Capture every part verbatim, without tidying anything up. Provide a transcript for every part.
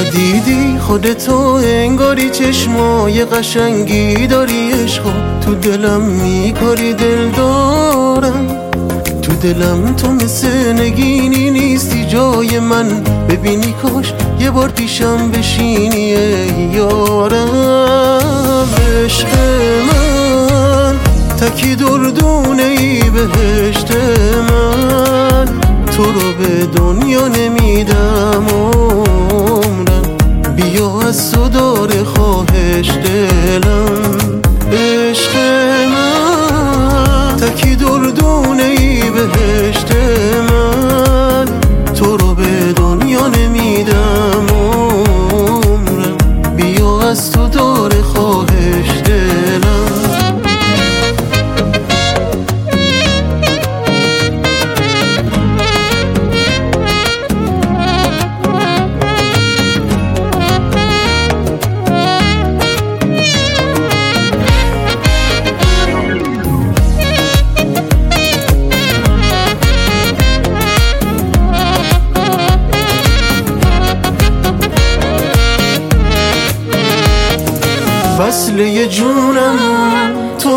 ندیدی خودتو انگاری چشمای قشنگی داری عشقا تو دلم میکاری دل دارم تو دلم تو مثل نگینی نیستی جای من ببینی کاش یه بار پیشم بشینی ای یارم عشق من تکی دردونه ای بهشت من تو رو به دنیا نمیدم عمرم بیا از تو داره خواهش دلم عشق من تکی دردونه ای بهشت من تو رو به دنیا نمیدم عمرم بیا از تو داره خواهش دلم وصله جونم تو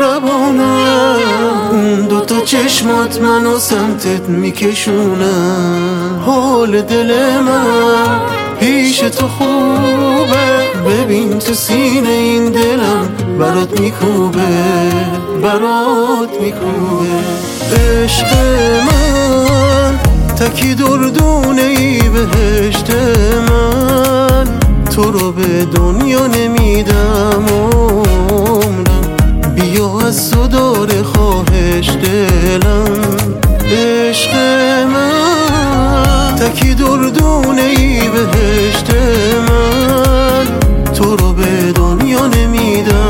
مهربانم دوتا چشمات منو سمتت میکشونم حال دل من پیش تو خوبه ببین تو سینه این دلم برات میکوبه برات میکوبه عشق من تکی دردونه ای بهشت من تو رو به دنیا نمیدم عمرم بیا از تو داره خواهش دلم عشق من تکی دردونه ای بهشت من تو رو به دنیا نمیدم